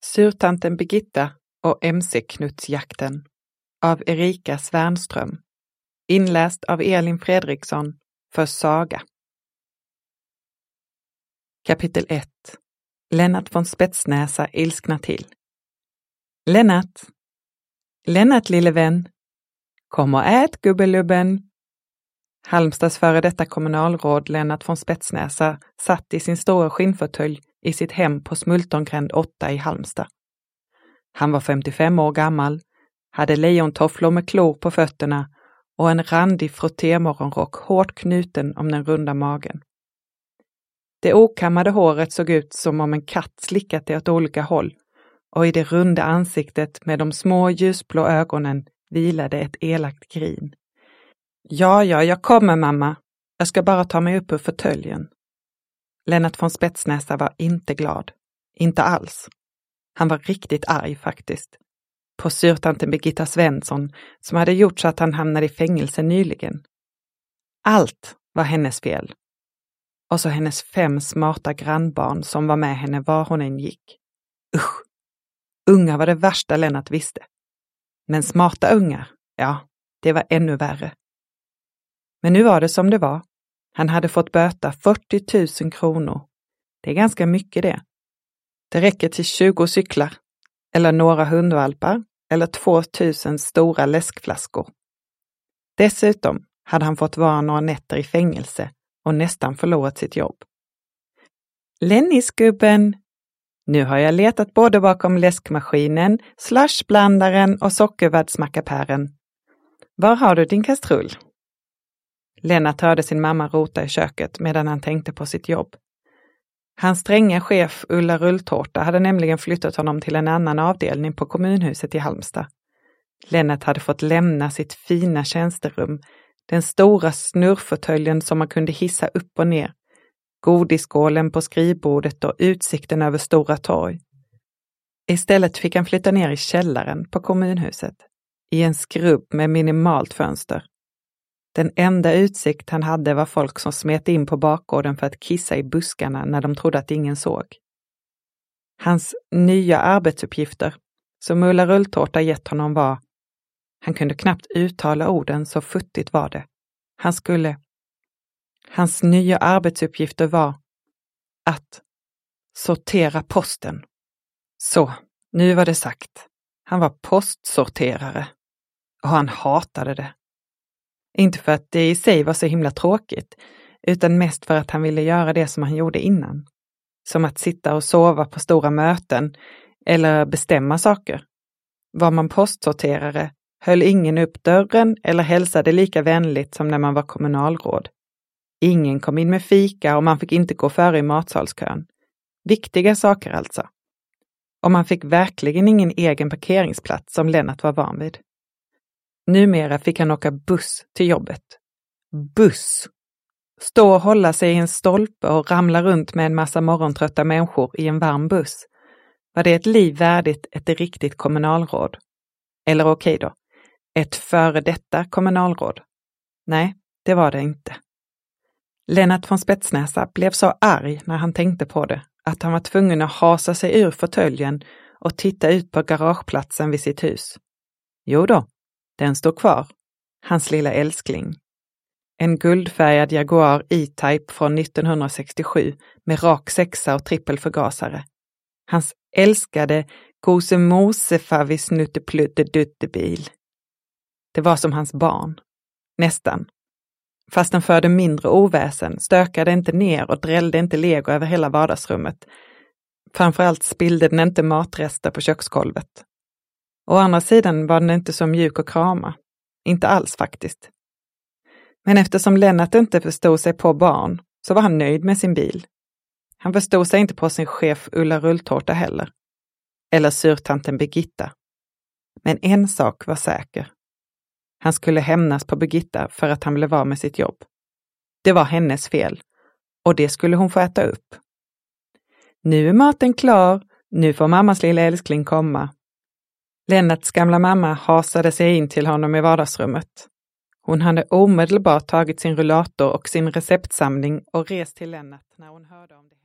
Surtanten Birgitta och MC-knutsjakten av Erika Svärnström. Inläst av Elin Fredriksson för Saga. Kapitel 1. Lennart von Spetsnäsa ilsknar till. Lennart lille vän. Kom och ät gubbelubben. Halmstads före detta kommunalråd Lennart von Spetsnäsa satt i sin stora skinnfåtölj i sitt hem på Smultongränd 8 i Halmstad. Han var 55 år gammal, hade lejontofflor med klor på fötterna och en randig frottémorgonrock hårt knuten om den runda magen. Det okammade håret såg ut som om en katt slickat det åt olika håll, och i det runda ansiktet med de små ljusblå ögonen vilade ett elakt grin. Ja, jag kommer mamma. Jag ska bara ta mig upp ur fåtöljen. Lennart von Spetsnäsa var inte glad. Inte alls. Han var riktigt arg faktiskt. På surtanten Birgitta Svensson som hade gjort så att han hamnade i fängelse nyligen. Allt var hennes fel. Och så hennes 5 smarta grannbarn som var med henne var hon än gick. Usch! Unga var det värsta Lennart visste. Men smarta ungar, ja, det var ännu värre. Men nu var det som det var. Han hade fått böta 40 000 kronor. Det är ganska mycket det. Det räcker till 20 cyklar, eller några hundvalpar, eller 2000 stora läskflaskor. Dessutom hade han fått vara några nätter i fängelse och nästan förlorat sitt jobb. Lennisgubben! Nu har jag letat både bakom läskmaskinen, slushblandaren och sockervärdsmackapären. Var har du din kastrull? Lennart hörde sin mamma rota i köket medan han tänkte på sitt jobb. Hans stränga chef Ulla Rulltårta hade nämligen flyttat honom till en annan avdelning på kommunhuset i Halmstad. Lennart hade fått lämna sitt fina tjänsterum, den stora snurrfåtöljen som man kunde hissa upp och ner, godisskålen på skrivbordet och utsikten över Stora torg. Istället fick han flytta ner i källaren på kommunhuset, i en skrubb med minimalt fönster. Den enda utsikt han hade var folk som smet in på bakgården för att kissa i buskarna när de trodde att ingen såg. Hans nya arbetsuppgifter, som Ulla Rulltårta gett honom var, han kunde knappt uttala orden så futtigt var det. Hans nya arbetsuppgifter var att sortera posten. Så, nu var det sagt. Han var postsorterare. Och han hatade det. Inte för att det i sig var så himla tråkigt, utan mest för att han ville göra det som han gjorde innan. Som att sitta och sova på stora möten eller bestämma saker. Var man postsorterare höll ingen upp dörren eller hälsade lika vänligt som när man var kommunalråd. Ingen kom in med fika och man fick inte gå före i matsalskön. Viktiga saker alltså. Och man fick verkligen ingen egen parkeringsplats som Lennart var van vid. Numera fick han åka buss till jobbet. Buss! Stå och hålla sig i en stolpe och ramla runt med en massa morgontrötta människor i en varm buss. Var det ett liv värdigt ett riktigt kommunalråd? Eller okej då, ett före detta kommunalråd? Nej, det var det inte. Lennart von Spetsnäsa blev så arg när han tänkte på det att han var tvungen att hasa sig ur fåtöljen och titta ut på garageplatsen vid sitt hus. Jo då. Den står kvar, hans lilla älskling. En guldfärgad Jaguar E-Type från 1967 med rak 6 och trippelförgasare. Hans älskade gosemose-favisnuttepluttedutte-bil. Det var som hans barn. Nästan. Fast den förde mindre oväsen, stökade inte ner och drällde inte lego över hela vardagsrummet. Framförallt spillde den inte matrester på köksgolvet. Å andra sidan var den inte så mjuk och krama. Inte alls faktiskt. Men eftersom Lennart inte förstod sig på barn så var han nöjd med sin bil. Han förstod sig inte på sin chef Ulla Rulltårta heller. Eller surtanten Birgitta. Men en sak var säker. Han skulle hämnas på Birgitta för att han blev av med sitt jobb. Det var hennes fel. Och det skulle hon få äta upp. Nu är maten klar. Nu får mammas lilla älskling komma. Lennarts gamla mamma hasade sig in till honom i vardagsrummet. Hon hade omedelbart tagit sin rullator och sin receptsamling och rest till Lennart när hon hörde om det.